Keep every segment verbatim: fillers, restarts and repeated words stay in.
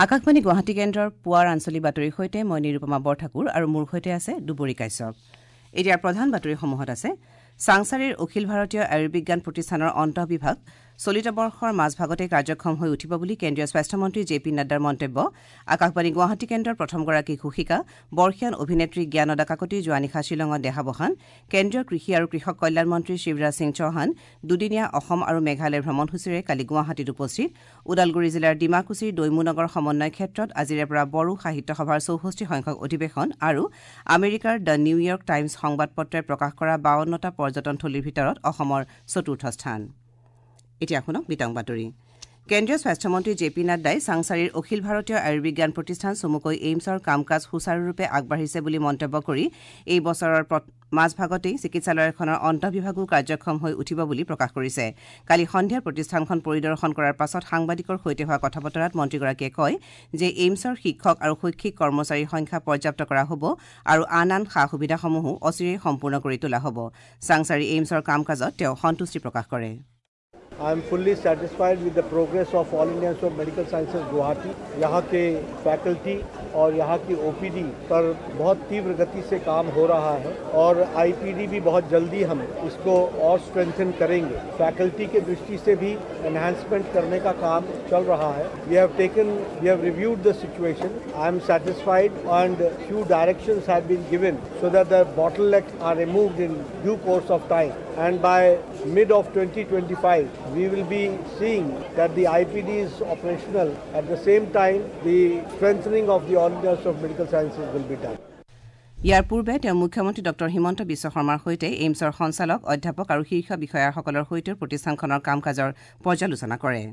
আকাশবাণী গুৱাহাটী কেন্দ্ৰৰ পুৱাৰ আঞ্চলিক বাতৰিৰ সৈতে মই নিৰুপমা বৰঠাকুৰ আৰু মোৰ সৈতে আছে দুবৰী কাশ্যপ। এতিয়া প্ৰধান বাতৰিসমূহত আছে চাংচাৰীৰ অখিল ভাৰতীয় আয়ুৰ্বিজ্ঞান প্ৰতিষ্ঠানৰ অন্তঃবিভাগ চলিত বৰ্ষৰ মাজভাগতে কাৰ্যক্ষম হৈ উঠিব বুলি কেন্দ্ৰীয় স্বাস্থ্যমন্ত্ৰী জে পি নাড্ডাৰ মন্তব্য। আকাশবাণী গুৱাহাটী কেন্দ্ৰৰ প্ৰথমগৰাকী ঘোষিকা বৰ্ষীয়ান অভিনেত্ৰী জ্ঞানদা কাকতি যোৱা নিশা শ্বিলঙত দেহাৱসান। কেন্দ্ৰীয় কৃষি আৰু কৃষক কল্যাণ মন্ত্ৰী শিৱৰাজ সিং চৌহান দুদিনীয়া অসম আৰু মেঘালয় ভ্ৰমণসূচীৰে কালি গুৱাহাটীত উপস্থিত। ওদালগুৰি জিলাৰ ডিমাকুছিৰ দৈমুনগৰ সমন্বয় ক্ষেত্ৰত আজিৰে পৰা বড়ো সাহিত্য সভাৰ চৌষষ্ঠি সংখ্যক অধিৱেশন আৰু আমেৰিকাৰ দ্য নিউয়ৰ্ক টাইমছ সংবাদপত্ৰই প্ৰকাশ কৰা বাৱন্নটা পৰ্যটনথলীৰ ভিতৰত অসমৰ চতুৰ্থ স্থান। এতিয়া শুনক বিতং বাতৰি। কেন্দ্ৰীয় স্বাস্থ্যমন্ত্ৰী জে পি নাড্ডাই চাংচাৰীৰ অখিল ভাৰতীয় আয়ুৰ্বিজ্ঞান প্ৰতিষ্ঠান চমুকৈ এইমছৰ কাম কাজ সুচাৰুৰূপে আগবাঢ়িছে বুলি মন্তব্য কৰি এই বছৰৰ মাজভাগতেই চিকিৎসালয়খনৰ অন্তঃবিভাগো কাৰ্যক্ষম হৈ উঠিব বুলি প্ৰকাশ কৰিছে। কালি সন্ধিয়া প্ৰতিষ্ঠানখন পৰিদৰ্শন কৰাৰ পাছত সাংবাদিকৰ সৈতে হোৱা কথা বতৰাত মন্ত্ৰীগৰাকীয়ে কয় যে এইমছৰ শিক্ষক আৰু শৈক্ষিক কৰ্মচাৰীৰ সংখ্যা পৰ্যাপ্ত কৰা হ'ব আৰু আন আন সা সুবিধাসমূহো অচিৰেই সম্পূৰ্ণ কৰি তোলা হ'ব। চাংচাৰী এইমছৰ কাম কাজত তেওঁ সন্তুষ্টি প্ৰকাশ কৰে। I am fully satisfied with the progress of All India Institute of Medical Sciences Guwahati. यहाँ के फैकल्टी और यहाँ की O P D पर बहुत तीव्र गति से काम हो रहा है और I P D भी बहुत जल्दी हम इसको और स्ट्रेंथन करेंगे। फैकल्टी के दृष्टि से भी एनहांसमेंट करने का काम चल रहा है। We have taken, we have reviewed the situation. I am satisfied and few directions have been given so that the bottlenecks are removed in due course of time. And by mid of twenty twenty-five, we will be seeing that the I P D is operational. At the same time, the strengthening of the All India Institute of Medical Sciences will be done. ইয়াৰ পূৰ্বে তেওঁ মুখ্যমন্ত্ৰী ডঃ হিমন্ত বিশ্ব শৰ্মাৰ সৈতে এইমছৰ সঞ্চালক অধ্যাপক আৰু শীৰ্ষ বিষয়াসকলৰ সৈতে প্ৰতিষ্ঠানখনৰ কাম কাজৰ পৰ্যালোচনা কৰে।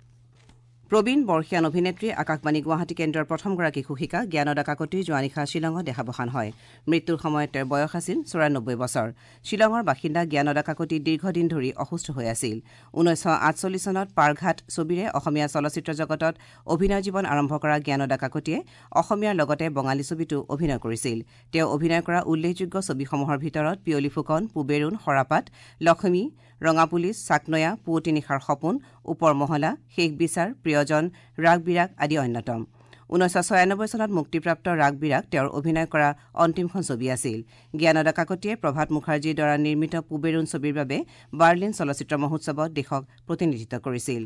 প্ৰবীণ বৰ্ষীয়ান অভিনেত্ৰী আকাশবাণী গুৱাহাটী কেন্দ্ৰৰ প্ৰথমগৰাকী ঘোষিকা জ্ঞানদা কাকতিৰ যোৱা নিশা শ্বিলঙত দেহাৱসান হয়। মৃত্যুৰ সময়ত তেওঁৰ বয়স আছিল চৌৰান্নব্বৈ বছৰ। শ্বিলঙৰ বাসিন্দা জ্ঞানদা কাকতি দীৰ্ঘদিন ধৰি অসুস্থ হৈ আছিল। ঊনৈছশ আঠচল্লিছ চনত পাৰঘাট ছবিৰে অসমীয়া চলচ্চিত্ৰ জগতত অভিনয় জীৱন আৰম্ভ কৰা জ্ঞানদা কাকতিয়ে অসমীয়াৰ লগতে বঙালী ছবিতো অভিনয় কৰিছিল। তেওঁ অভিনয় কৰা উল্লেখযোগ্য ছবিসমূহৰ ভিতৰত পিয়লি ফুকন, পুবেৰুণ, সৰাপাত, লক্ষ্মী, ৰঙা পুলিচ, চাকনৈয়া, পুৱতি নিশাৰ সপোন, ওপৰ মহলা, শেষ বিচাৰ, প্ৰিয়জন, ৰাগ বিৰাগ আদি অন্যতম। ঊনৈছশ ছয়ানব্বৈ চনত মুক্তিপ্ৰাপ্ত ৰাগ বিৰাগ তেওঁৰ অভিনয় কৰা অন্তিমখন ছবি আছিল। জ্ঞানদা কাকতিয়ে প্ৰভাত মুখাৰ্জীৰ দ্বাৰা নিৰ্মিত পুবেৰুণ ছবিৰ বাবে বাৰ্লিন চলচ্চিত্ৰ মহোৎসৱত দেশক প্ৰতিনিধিত্ব কৰিছিল।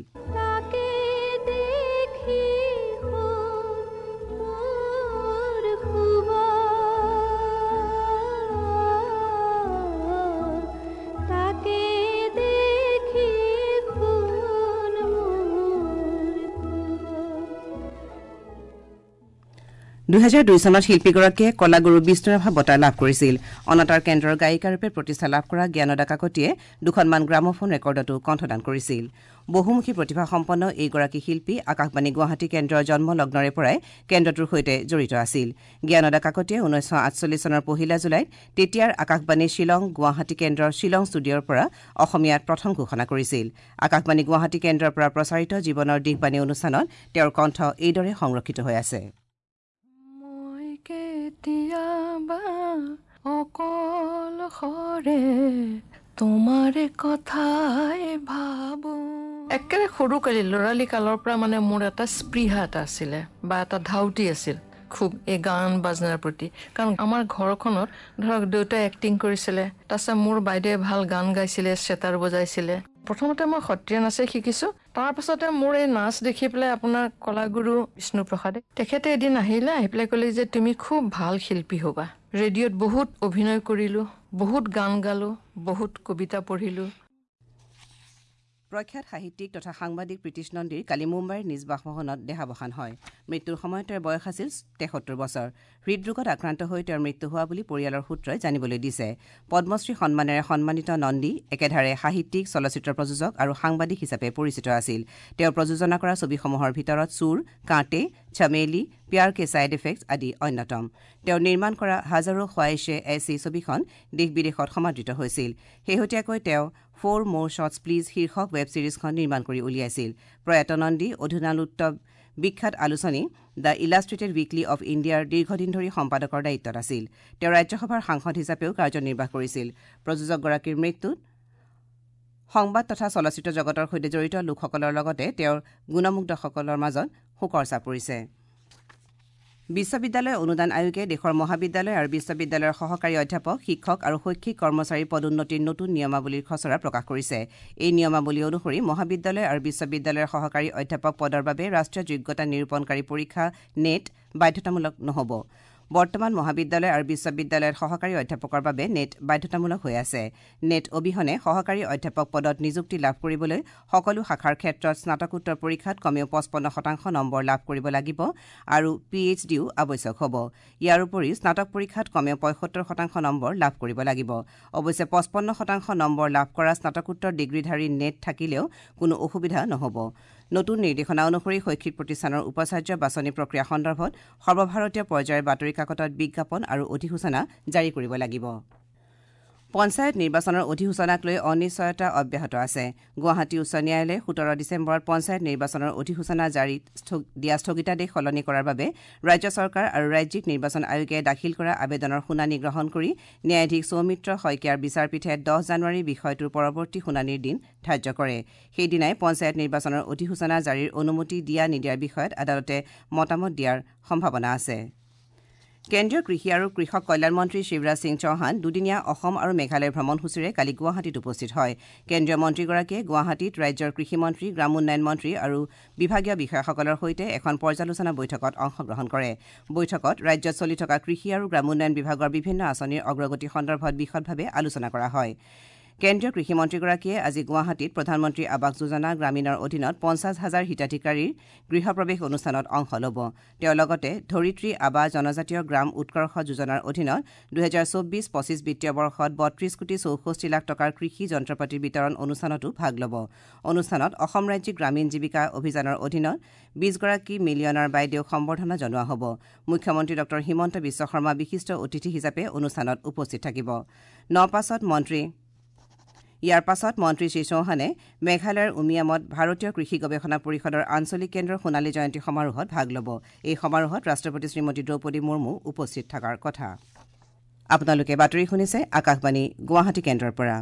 দুহেজাৰ দুই চনত শিল্পীগৰাকীয়ে কলাগুৰু বিষ্ণুৰাভা বঁটা লাভ কৰিছিল। অনাতাঁৰ কেন্দ্ৰৰ গায়িকাৰূপে প্ৰতিষ্ঠা লাভ কৰা জ্ঞানদা কাকতিয়ে দুখনমান গ্ৰামোফোন ৰেকৰ্ডতো কণ্ঠদান কৰিছিল। বহুমুখী প্ৰতিভাসম্পন্ন এইগৰাকী শিল্পী আকাশবাণী গুৱাহাটী কেন্দ্ৰৰ জন্মলগ্নৰে পৰাই কেন্দ্ৰটোৰ সৈতে জড়িত আছিল। জ্ঞানদা কাকতিয়ে ঊনৈছশ আঠচল্লিছ চনৰ পহিলা জুলাইত তেতিয়াৰ আকাশবাণী শ্বিলং গুৱাহাটী কেন্দ্ৰৰ শ্বিলং ষ্টুডিঅ'ৰ পৰা অসমীয়াত প্ৰথম ঘোষণা কৰিছিল। আকাশবাণী গুৱাহাটী কেন্দ্ৰৰ পৰা প্ৰচাৰিত জীৱনৰ দিশবাণী অনুষ্ঠানত তেওঁৰ কণ্ঠ এইদৰে সংৰক্ষিত হৈ আছে। কেতিয়াবা অকল সৰে তোমাৰে কথাই ভাবো। একেবাৰে সৰু কালি ল'ৰালি কালৰ পৰা মানে মোৰ এটা স্পৃহা এটা আছিলে বা এটা ধাউতি আছিল খুব এই গান বাজনাৰ প্ৰতি। কাৰণ আমাৰ ঘৰখনত ধৰক দেউতাই এক্টিং কৰিছিলে, তাৰপিছত মোৰ বাইদেৱে ভাল গান গাইছিলে, চেতাৰ বজাইছিলে। প্ৰথমতে মই সত্ৰীয়া নাচে শিকিছো, তাৰ পাছতে মোৰ এই নাচ দেখি পেলাই আপোনাৰ কলাগুৰু বিষ্ণুপ্ৰসাদে তেখেতে এদিন আহিলে, আহি পেলাই ক'লে যে তুমি খুব ভাল শিল্পী হবা। ৰেডিঅ'ত বহুত অভিনয় কৰিলো, বহুত গান গালো, বহুত কবিতা পঢ়িলো। প্ৰখ্যাত সাহিত্যিক তথা সাংবাদিক প্ৰীতিশ নন্দীৰ কালি মুম্বাইৰ নিজ বাসভৱনত দেহাৱসান হয়। মৃত্যুৰ সময়ত তেওঁৰ বয়স আছিল তেসত্তৰ বছৰ। হৃদৰোগত আক্ৰান্ত হৈ তেওঁৰ মৃত্যু হোৱা বুলি পৰিয়ালৰ সূত্ৰই জানিবলৈ দিছে। পদ্মশ্ৰী সন্মানেৰে সন্মানিত নন্দী একেধাৰে সাহিত্যিক, চলচ্চিত্ৰ প্ৰযোজক আৰু সাংবাদিক হিচাপে পৰিচিত আছিল। তেওঁ প্ৰযোজনা কৰা ছবিসমূহৰ ভিতৰত চুৰ, কাঁটে, চমেলি, প্যাৰ কে ছাইড এফেক্টছ আদি অন্যতম। তেওঁ নিৰ্মাণ কৰা হাজাৰো খ্বাইশে এচি ছবিখন দেশ বিদেশত সমাদৃত হৈছিল। শেহতীয়াকৈ তেওঁ ফ'ৰ মোৰ শ্বটছ প্লিজ শীৰ্ষক ৱেব ছিৰিজখন নিৰ্মাণ কৰি উলিয়াইছিল। প্ৰয়াত নন্দী অধুনালুপ্ত বিখ্যাত আলোচনী দ্য ইলাষ্ট্ৰেটেড উইকলি অৱ ইণ্ডিয়াৰ দীৰ্ঘদিন ধৰি সম্পাদকৰ দায়িত্বত আছিল। তেওঁ ৰাজ্যসভাৰ সাংসদ হিচাপেও কাৰ্যনিৰ্বাহ কৰিছিল। প্ৰযোজকগৰাকীৰ মৃত্যুত সংবাদ তথা চলচ্চিত্ৰ জগতৰ সৈতে জড়িত লোকসকলৰ লগতে তেওঁৰ গুণমুগ্ধসকলৰ মাজত শোকৰ ছাপ পৰিছে। বিশ্ববিদ্যালয় অনুদান আয়োগে দেশৰ মহাবিদ্যালয় আৰু বিশ্ববিদ্যালয়ৰ সহকাৰী অধ্যাপক শিক্ষক আৰু শৈক্ষিক কৰ্মচাৰীৰ পদোন্নতিৰ নতুন নিয়মাৱলীৰ খচৰা প্ৰকাশ কৰিছে। এই নিয়মাৱলী অনুসৰি মহাবিদ্যালয় আৰু বিশ্ববিদ্যালয়ৰ সহকাৰী অধ্যাপক পদৰ বাবে ৰাষ্ট্ৰীয় যোগ্যতা নিৰূপণকাৰী পৰীক্ষা নেট বাধ্যতামূলক নহ'ব। বৰ্তমান মহাবিদ্যালয় আৰু বিশ্ববিদ্যালয়ত সহকাৰী অধ্যাপকৰ বাবে নেট বাধ্যতামূলক হৈ আছে। নেট অবিহনে সহকাৰী অধ্যাপক পদত নিযুক্তি লাভ কৰিবলৈ সকলো শাখাৰ ক্ষেত্ৰত স্নাতকোত্তৰ পৰীক্ষাত কমেও পঁচপন্ন শতাংশ নম্বৰ লাভ কৰিব লাগিব আৰু পি এইচ ডিও আৱশ্যক হ'ব। ইয়াৰ উপৰিও স্নাতক পৰীক্ষাত কমেও পঁয়সত্তৰ শতাংশ নম্বৰ লাভ কৰিব লাগিব। অৱশ্যে পঁচপন্ন শতাংশ নম্বৰ লাভ কৰা স্নাতকোত্তৰ ডিগ্ৰীধাৰী নেট থাকিলেও কোনো অসুবিধা নহ'ব। নতুন নিৰ্দেশনা অনুসৰি শৈক্ষিক প্ৰতিষ্ঠানৰ উপাচাৰ্য বাছনি প্ৰক্ৰিয়া সন্দৰ্ভত সৰ্বভাৰতীয় পৰ্যায়ৰ বাতৰি কাকতত বিজ্ঞাপন আৰু অধিসূচনা জাৰি কৰিব লাগিব। পঞ্চায়ত নিৰ্বাচনৰ অধিসূচনাক লৈ অনিশ্চয়তা অব্যাহত আছে। গুৱাহাটী উচ্চ ন্যায়ালয়ে সোতৰ ডিচেম্বৰত পঞ্চায়ত নিৰ্বাচনৰ অধিসূচনা জাৰি দিয়া স্থগিতাদেশ সলনি কৰাৰ বাবে ৰাজ্য চৰকাৰ আৰু ৰাজ্যিক নিৰ্বাচন আয়োগে দাখিল কৰা আবেদনৰ শুনানি গ্ৰহণ কৰি ন্যায়াধীশ সৌমিত্ৰ শইকীয়াৰ বিচাৰপীঠে দহ জানুৱাৰী বিষয়টোৰ পৰৱৰ্তী শুনানিৰ দিন ধাৰ্য কৰে। সেইদিনাই পঞ্চায়ত নিৰ্বাচনৰ অধিসূচনা জাৰিৰ অনুমতি দিয়া নিদিয়াৰ বিষয়ত আদালতে মতামত দিয়াৰ সম্ভাৱনা আছে। কেন্দ্ৰীয় কৃষি আৰু কৃষক কল্যাণ মন্ত্ৰী শিৱৰাজ সিং চৌহান দুদিনীয়া অসম আৰু মেঘালয় ভ্ৰমণসূচীৰে কালি গুৱাহাটীত উপস্থিত হয়। কেন্দ্ৰীয় মন্ত্ৰীগৰাকীয়ে গুৱাহাটীত ৰাজ্যৰ কৃষিমন্ত্ৰী গ্ৰাম উন্নয়ন মন্ত্ৰী আৰু বিভাগীয় বিষয়াসকলৰ সৈতে এখন পৰ্যালোচনা বৈঠকত অংশগ্ৰহণ কৰে। বৈঠকত ৰাজ্যত চলি থকা কৃষি আৰু গ্ৰাম উন্নয়ন বিভাগৰ বিভিন্ন আঁচনিৰ অগ্ৰগতি সন্দৰ্ভত বিশদভাৱে আলোচনা কৰা হয়। কেন্দ্ৰীয় কৃষিমন্ত্ৰীগৰাকীয়ে আজি গুৱাহাটীত প্ৰধানমন্ত্ৰী আৱাস যোজনা গ্ৰামীণৰ অধীনত পঞ্চাছ হাজাৰ হিতাধিকাৰীৰ গৃহপ্ৰৱেশ অনুষ্ঠানত অংশ ল'ব। তেওঁ লগতে ধৰিত্ৰী আবা জনজাতীয় গ্ৰাম উৎকৰ্ষ যোজনাৰ অধীনত দুহেজাৰ চৌব্বিছ পঁচিছ বিত্তীয় বৰ্ষত বত্ৰিছ কোটি চৌষষ্ঠি লাখ টকাৰ কৃষি যন্ত্ৰপাতিৰ বিতৰণ অনুষ্ঠানতো ভাগ ল'ব। অনুষ্ঠানত অসম ৰাজ্যিক গ্ৰামীণ জীৱিকা অভিযানৰ অধীনত বিশগৰাকী মিলিয়নাৰ বাইদেউক সম্বৰ্ধনা জনোৱা হ'ব। মুখ্যমন্ত্ৰী ডঃ হিমন্ত বিশ্ব শৰ্মা বিশিষ্ট অতিথি হিচাপে অনুষ্ঠানত উপস্থিত থাকিব। ন পাছত মন্ত্ৰী ইয়াৰ পাছত মন্ত্ৰী শ্ৰী চৌহানে মেঘালয়ৰ উমিয়ামত ভাৰতীয় কৃষি গৱেষণা পৰিষদৰ আঞ্চলিক কেন্দ্ৰৰ সোণালী জয়ন্তী সমাৰোহত ভাগ ল'ব। এই সমাৰোহত ৰাষ্ট্ৰপতি শ্ৰীমতী দ্ৰৌপদী মুৰ্মু উপস্থিত থকাৰ কথা। আপোনালোকে বাতৰি শুনিছে আকাশবাণী গুৱাহাটী কেন্দ্ৰৰ পৰা।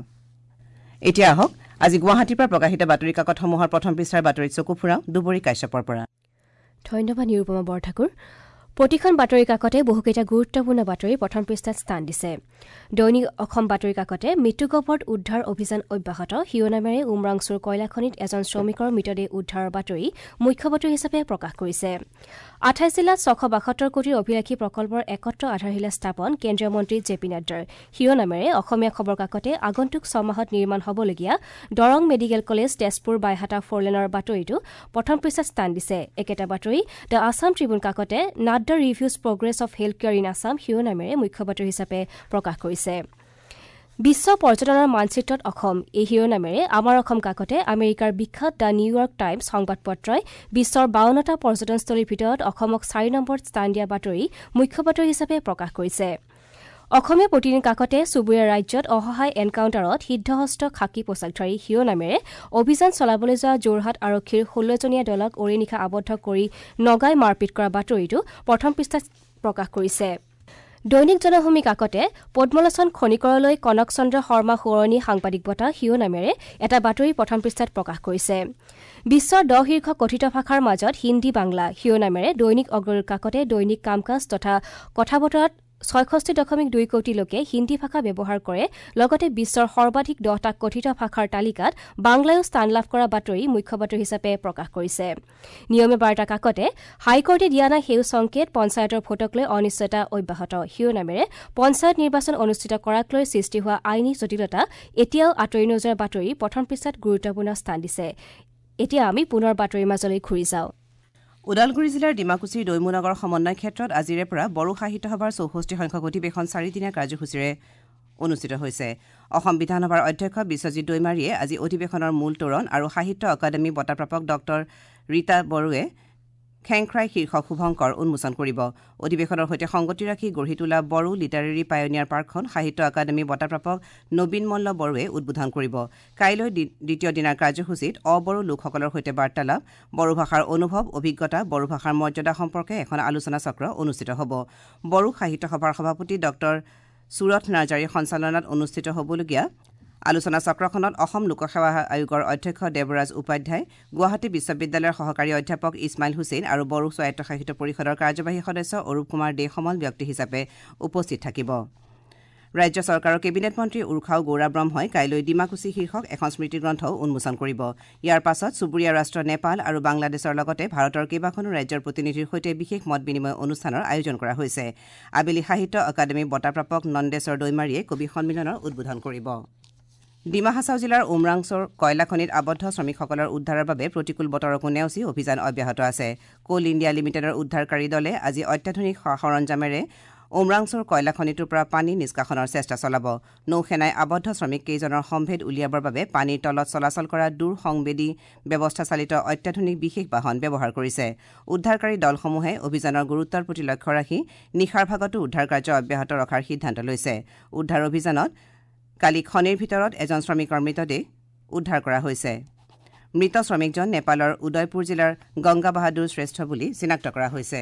এতিয়া আহক আজি গুৱাহাটীৰ পৰা প্ৰকাশিত বাতৰি কাকতসমূহৰ প্ৰথম পৃষ্ঠাৰ বাতৰিত চকু ফুৰাওঁ দুবৰী কাশ্যপৰ পৰা। ধন্যবাদ নিৰূপমা বৰঠাকুৰ। প্ৰতিখন বাতৰি কাকতে বহুকেইটা গুৰুত্বপূৰ্ণ বাতৰি প্ৰথম পৃষ্ঠাত স্থান দিছে। দৈনিক অসম বাতৰি কাকতে মৃত্যুকপত উদ্ধাৰ অভিযান অব্যাহত শিৰোনামেৰে উমৰাংচুৰ কয়লাখনিত এজন শ্ৰমিকৰ মৃতদেহ উদ্ধাৰৰ বাতৰি মুখ্য বাতৰি হিচাপে প্ৰকাশ কৰিছে। আঠাইছ জিলাত ছশ বাসত্তৰ কোটিৰ অভিলাষী প্ৰকল্পৰ একত্ৰ আধাৰশিলা স্থাপন কেন্দ্ৰীয় মন্ত্ৰী জে পি নাড্ডাৰ শিৰোনামেৰে অসমীয়া খবৰ কাকতে আগন্তুক ছমাহত নিৰ্মাণ হ'বলগীয়া দৰং মেডিকেল কলেজ তেজপুৰ বাইহাটা ফৰলেনৰ বাতৰিটো প্ৰথম পৃষ্ঠাত স্থান দিছে। একেটা বাতৰি the Assam Tribune কাকতে Nadda reviews progress of health care in Assam শিৰোনামেৰে মুখ্য বাতৰি হিচাপে প্ৰকাশ কৰিছে। বিশ্ব পৰ্যটনৰ মানচিত্ৰত অসম এই শিৰোনামেৰে আমাৰ অসম কাকতে আমেৰিকাৰ বিখ্যাত দ্য নিউয়ৰ্ক টাইমছ সংবাদপত্ৰই বিশ্বৰ বাৱন্নটা পৰ্যটনস্থলীৰ ভিতৰত অসমক চাৰি নম্বৰত স্থান দিয়া বাতৰি মুখ্য বাতৰি হিচাপে প্ৰকাশ কৰিছে। অসমীয়া প্ৰতিদিন কাকতে চুবুৰীয়া ৰাজ্যত অসহায় এনকাউণ্টাৰত সিদ্ধহস্ত খাকী পোছাকধাৰী শিৰোনামেৰে অভিযান চলাবলৈ যোৱা যোৰহাট আৰক্ষীৰ ষোল্লজনীয়া দলক অৰি নিশা আবদ্ধ কৰি নগাই মাৰপিট কৰা বাতৰিটো প্ৰথম পৃষ্ঠাত প্ৰকাশ কৰিছে। দৈনিক জনভূমি কাকতে পদ্মলোচন খনিকৰলৈ কনক চন্দ্ৰ শৰ্মা সোঁৱৰণী সাংবাদিক বঁটা শিৰোনামেৰে এটা বাতৰি প্ৰথম পৃষ্ঠাত প্ৰকাশ কৰিছে। বিশ্বৰ দহ শীৰ্ষ কথিত ভাষাৰ মাজত হিন্দী বাংলা শিৰোনামেৰে দৈনিক অগ্ৰদূত কাকতে দৈনিক কাম কাজ তথা কথা বতৰাত ছয়ষষ্ঠি দশমিক দুই কোটি লোকে হিন্দী ভাষা ব্যৱহাৰ কৰে। লগতে বিশ্বৰ সৰ্বাধিক দহটা কথিত ভাষাৰ তালিকাত বাংলায়ো স্থান লাভ কৰা বাতৰি মুখ্য বাতৰি হিচাপে প্ৰকাশ কৰিছে। নিয়মে বাৰ্তা কাকতে হাইকোৰ্টে দিয়া নাই সেউজ সংকেত পঞ্চায়তৰ ভোটক লৈ অনিশ্চয়তা অব্যাহত শিৰোনামেৰে পঞ্চায়ত নিৰ্বাচন অনুষ্ঠিত কৰাক লৈ সৃষ্টি হোৱা আইনী জটিলতা এতিয়াও আঁতৰি নোযোৱাৰ বাতৰি প্ৰথম পৃষ্ঠাত গুৰুত্বপূৰ্ণ স্থান দিছে। এতিয়া আমি পুনৰ বাতৰিৰ মাজলৈ ঘূৰি যাওঁ। ওদালগুৰি জিলাৰ ডিমাকুছিৰ দৈমুনগৰ সমন্বয় ক্ষেত্ৰত আজিৰে পৰা বড়ো সাহিত্য সভাৰ চৌষষ্ঠি সংখ্যক অধিৱেশন চাৰিদিনীয়া কাৰ্যসূচীৰে অনুষ্ঠিত হৈছে। অসম বিধানসভাৰ অধ্যক্ষ বিশ্বজিৎ দৈমাৰীয়ে আজি অধিৱেশনৰ মূল তোৰণ আৰু সাহিত্য অকাডেমী বঁটাপ্ৰাপক ডক্টৰ ৰীতা বড়োৱে খেংখ্ৰাই শীৰ্ষক শুভংকৰ উন্মোচন কৰিব। অধিৱেশনৰ সৈতে সংগতি ৰাখি গঢ়ি তোলা বড়ো লিটাৰেৰী পায়নিয়াৰ পাৰ্কখন সাহিত্য অকাডেমী বঁটাপ্ৰাপক নবীন মল্ল বড়োৱে উদ্বোধন কৰিব। কাইলৈ দ্বিতীয় দিনাৰ কাৰ্যসূচীত অবড়ো লোকসকলৰ সৈতে বাৰ্তালাপ, বড়ো ভাষাৰ অনুভৱ অভিজ্ঞতা, বড়ো ভাষাৰ মৰ্যাদা সম্পৰ্কে এখন আলোচনা চক্ৰ অনুষ্ঠিত হ'ব। বড়ো সাহিত্য সভাৰ সভাপতি ডক্টৰ সুৰথ নাৰ্জাৰীৰ সঞ্চালনাত অনুষ্ঠিত হ'বলগীয়া আলোচনা চক্ৰখনত অসম লোকসেৱা আয়োগৰ অধ্যক্ষ দেৱৰাজ উপাধ্যায়, গুৱাহাটী বিশ্ববিদ্যালয়ৰ সহকাৰী অধ্যাপক ইছমাইল হুছেইন আৰু বড়ো স্বায়ত্তশাসিত পৰিষদৰ কাৰ্যবাহী সদস্য অৰূপ কুমাৰ দে সমল ব্যক্তি হিচাপে উপস্থিত থাকিব। ৰাজ্য চৰকাৰৰ কেবিনেট মন্ত্ৰী উৰ্খাও গৌৰা ব্ৰহ্মই কাইলৈ ডিমাকুচি শীৰ্ষক এখন স্মৃতিগ্ৰন্থও উন্মোচন কৰিব। ইয়াৰ পাছত চুবুৰীয়া ৰাষ্ট্ৰ নেপাল আৰু বাংলাদেশৰ লগতে ভাৰতৰ কেইবাখনো ৰাজ্যৰ প্ৰতিনিধিৰ সৈতে বিশেষ মত বিনিময় অনুষ্ঠানৰ আয়োজন কৰা হৈছে। আবেলি সাহিত্য অকাডেমী বঁটাপ্ৰাপক নন্দেশ্বৰ দৈমাৰীয়ে কবি সন্মিলনৰ উদ্বোধন কৰিব। ডিমা হাছাও জিলাৰ উমৰাংছৰ কয়লা খনিত আবদ্ধ শ্ৰমিকসকলৰ উদ্ধাৰৰ বাবে প্ৰতিকূল বতৰকো নেওচি অভিযান অব্যাহত আছে। কোল ইণ্ডিয়া লিমিটেডৰ উদ্ধাৰকাৰী দলে আজি অত্যাধুনিক সৰঞ্জামেৰে উমৰাংছৰ কয়লা খনিটোৰ পৰা পানী নিষ্কাশনৰ চেষ্টা চলাব। নৌসেনাই আবদ্ধ শ্ৰমিক কেইজনৰ সম্ভেদ উলিয়াবৰ বাবে পানীৰ তলত চলাচল কৰা দূৰ সংবেদী ব্যৱস্থা চালিত অত্যাধুনিক বিশেষ বাহন ব্যৱহাৰ কৰিছে। উদ্ধাৰকাৰী দলসমূহে অভিযানৰ গুৰুত্বৰ প্ৰতি লক্ষ্য ৰাখি নিশাৰ ভাগতো উদ্ধাৰ কাৰ্য অব্যাহত ৰখাৰ সিদ্ধান্ত লৈছে। উদ্ধাৰ অভিযানত কালি খনিৰ ভিতৰত এজন শ্ৰমিকৰ মৃতদেহ উদ্ধাৰ কৰা হৈছে। মৃত শ্ৰমিকজন নেপালৰ উদয়পুৰ জিলাৰ গংগা বাহাদুৰ শ্ৰেষ্ঠ বুলি চিনাক্ত কৰা হৈছে।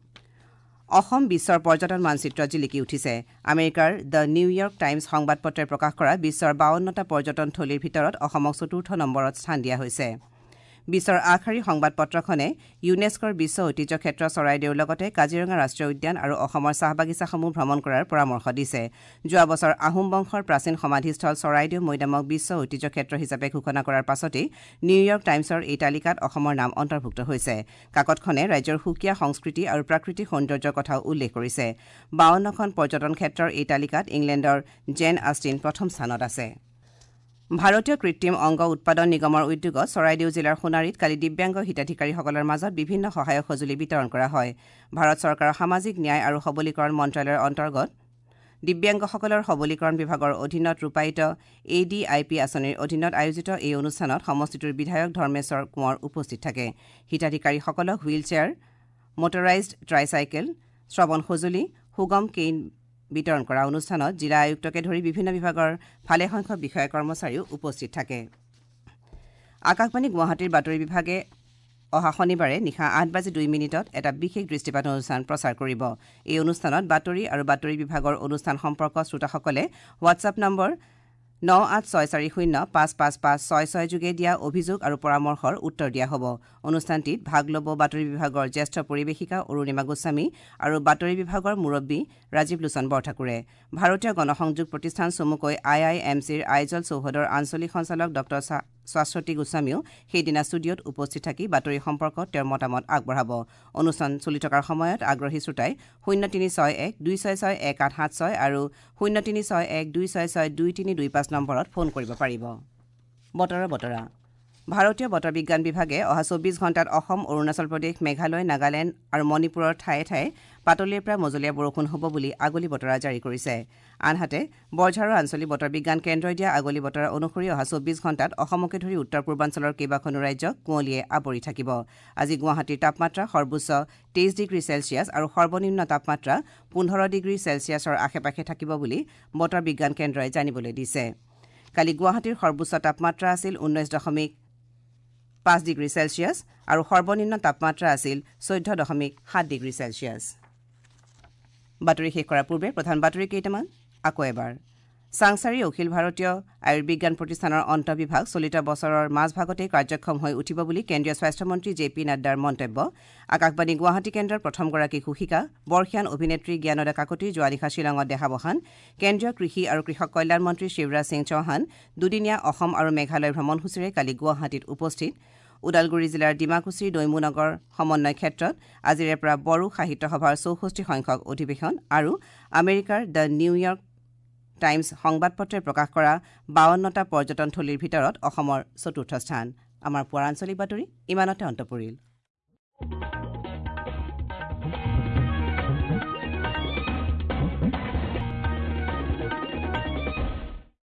অসম বিশ্বৰ পৰ্যটন মানচিত্ৰত জিলিকি উঠিছে। আমেৰিকাৰ দ্য নিউয়ৰ্ক টাইমছ সংবাদপত্ৰই প্ৰকাশ কৰা বিশ্বৰ বাৱন্নটা পৰ্যটন থলীৰ ভিতৰত অসমক চতুৰ্থ নম্বৰত স্থান দিয়া হৈছে। বিশ্বৰ আগশাৰীৰ সংবাদপত্ৰখনে ইউনেস্কৰ বিশ্ব ঐতিহ্য ক্ষেত্ৰ চৰাইদেউৰ লগতে কাজিৰঙা ৰাষ্ট্ৰীয় উদ্যান আৰু অসমৰ চাহ বাগিচাসমূহ ভ্ৰমণ কৰাৰ পৰামৰ্শ দিছে। যোৱা বছৰ আহোম বংশৰ প্ৰাচীন সমাধিস্থল চৰাইদেউ মৈদামক বিশ্ব ঐতিহ্য ক্ষেত্ৰ হিচাপে ঘোষণা কৰাৰ পাছতেই নিউয়ৰ্ক টাইমছৰ এই তালিকাত অসমৰ নাম অন্তৰ্ভুক্ত হৈছে। কাকতখনে ৰাজ্যৰ সুকীয়া সংস্কৃতি আৰু প্ৰাকৃতিক সৌন্দৰ্যৰ কথাও উল্লেখ কৰিছে। বাৱন্নখন পৰ্যটন ক্ষেত্ৰৰ এই তালিকাত ইংলেণ্ডৰ জেন আষ্টিন প্ৰথম স্থানত আছে। ভাৰতীয় কৃত্ৰিম অংগ উৎপাদন নিগমৰ উদ্যোগত চৰাইদেউ জিলাৰ সোণাৰীত কালি দিব্যাংগ হিতাধিকাৰীসকলৰ মাজত বিভিন্ন সহায়ক সঁজুলি বিতৰণ কৰা হয়। ভাৰত চৰকাৰৰ সামাজিক ন্যায় আৰু সবলীকৰণ মন্ত্ৰালয়ৰ অন্তৰ্গত দিব্যাংগসকলৰ সবলীকৰণ বিভাগৰ অধীনত ৰূপায়িত এ ডি আই পি আঁচনিৰ অধীনত আয়োজিত এই অনুষ্ঠানত সমষ্টিটোৰ বিধায়ক ধৰ্মেশ্বৰ কোঁৱৰ উপস্থিত থাকে। হিতাধিকাৰীসকলক হুইল চেয়াৰ, মটৰাইজড ট্ৰাইচাইকেল, শ্ৰৱণ সঁজুলি, সুগম কেইন বিতৰণ কৰা অনুষ্ঠানত জিলা আয়ুক্তকে ধৰি বিভিন্ন বিভাগৰ ভালেসংখ্যক বিষয়া কৰ্মচাৰীও উপস্থিত থাকে। আকাশবাণী গুৱাহাটীৰ বাতৰি বিভাগে অহা শনিবাৰে নিশা আঠ বাজি দুই মিনিটত এটা বিশেষ দৃষ্টিপাত অনুষ্ঠান প্ৰচাৰ কৰিব। এই অনুষ্ঠানত বাতৰি আৰু বাতৰি বিভাগৰ অনুষ্ঠান সম্পৰ্ক শ্ৰোতাসকলে হোৱাটছআপ নম্বৰ ন আঠ ছয় চাৰি শূন্য পাঁচ পাঁচ পাঁচ ছয় ছয় যোগে দিয়া অভিযোগ আৰু পৰামৰ্শৰ উত্তৰ দিয়া হ'ব। অনুষ্ঠানটিত ভাগ ল'ব বাতৰি বিভাগৰ জ্যেষ্ঠ পৰিৱেশিকা অৰুণিমা গোস্বামী আৰু বাতৰি বিভাগৰ মুৰব্বী ৰাজীৱ লোচন বৰঠাকুৰে। ভাৰতীয় গণসংযোগ প্ৰতিষ্ঠান চমুকৈ আই আই এম চিৰ আইজল চৌহদৰ আঞ্চলিক সঞ্চালক ডক্টৰ শাশ্বতী গোস্বামীও সেইদিনা ষ্টুডিঅ'ত উপস্থিত থাকি বাতৰি সম্পৰ্কত তেওঁৰ মতামত আগবঢ়াব। অনুষ্ঠান চলি থকাৰ সময়ত আগ্ৰহী শ্ৰোতাই শূন্য তিনি ছয় এক দুই ছয় ছয় এক আঠ সাত ছয় আৰু শূন্য তিনি ছয় এক দুই ছয় ছয় দুই তিনি দুই পাঁচ নম্বৰত ফোন কৰিব পাৰিব। বতৰৰ বতৰা ভাৰতীয় বতৰ বিজ্ঞান বিভাগে অহা চৌব্বিছ ঘণ্টাত অসম, অৰুণাচল প্ৰদেশ, মেঘালয়, নাগালেণ্ড আৰু মণিপুৰৰ ঠায়ে ঠায়ে পাতলীৰ পৰা মজলীয়া বৰষুণ হ'ব বুলি আগলি বতৰা জাৰি কৰিছে। আনহাতে বৰঝাৰৰ আঞ্চলিক বতৰ বিজ্ঞান কেন্দ্ৰই দিয়া আগলি বতৰা অনুসৰি অহা চৌব্বিছ ঘণ্টাত অসমকে ধৰি উত্তৰ পূৰ্বাঞ্চলৰ কেইবাখনো ৰাজ্যক কুঁৱলীয়ে আৱৰি থাকিব। আজি গুৱাহাটীৰ তাপমাত্ৰা সৰ্বোচ্চ তেইছ ডিগ্ৰী চেলছিয়াছ আৰু সৰ্বনিম্ন তাপমাত্ৰা পোন্ধৰ ডিগ্ৰী চেলছিয়াছৰ আশে পাশে থাকিব বুলি বতৰ বিজ্ঞান কেন্দ্ৰই জানিবলৈ দিছে। কালি গুৱাহাটীৰ সৰ্বোচ্চ তাপমাত্ৰা আছিল ঊনৈছ দশমিক পাঁচ ডিগ্ৰী চেলছিয়াছ আৰু সৰ্বনিম্ন তাপমাত্ৰা আছিল চৈধ্য দশমিক সাত ডিগ্ৰী চেলছিয়াছ। বাতৰি শেষ কৰাৰ পূৰ্বে প্ৰধান বাতৰি কেইটামান আকৌ এবাৰ। চাংচাৰী অখিল ভাৰতীয় আয়ুৰ্বিজ্ঞান প্ৰতিষ্ঠানৰ অন্তঃবিভাগ চলিত বছৰৰ মাজভাগতেই কাৰ্যক্ষম হৈ উঠিব বুলি কেন্দ্ৰীয় স্বাস্থ্যমন্ত্ৰী জে পি নাড্ডাৰ মন্তব্য। আকাশবাণী গুৱাহাটী কেন্দ্ৰৰ প্ৰথমগৰাকী ঘোষিকা বৰ্ষীয়ান অভিনেত্ৰী জ্ঞানদা কাকতিৰ যোৱা নিশা শ্বিলঙত দেহাৱসান। কেন্দ্ৰীয় কৃষি আৰু কৃষক কল্যাণ মন্ত্ৰী শিৱৰাজ সিং চৌহান দুদিনীয়া অসম আৰু মেঘালয় ভ্ৰমণসূচীৰে কালি গুৱাহাটীত উপস্থিত। ওদালগুৰি জিলাৰ ডিমাকুছিৰ দৈমুনগৰ সমন্বয় ক্ষেত্ৰত আজিৰে পৰা বড়ো সাহিত্য সভাৰ চৌষষ্ঠি সংখ্যক অধিৱেশন আৰু আমেৰিকাৰ দ্য নিউয়ৰ্ক টাইমছ সংবাদপত্ৰই প্ৰকাশ কৰা বাৱন্নটা পৰ্যটন থলীৰ ভিতৰত অসমৰ চতুৰ্থ স্থান। আমাৰ পুৱাৰ আঞ্চলিক বাতৰি ইমানতে অন্ত পৰিল।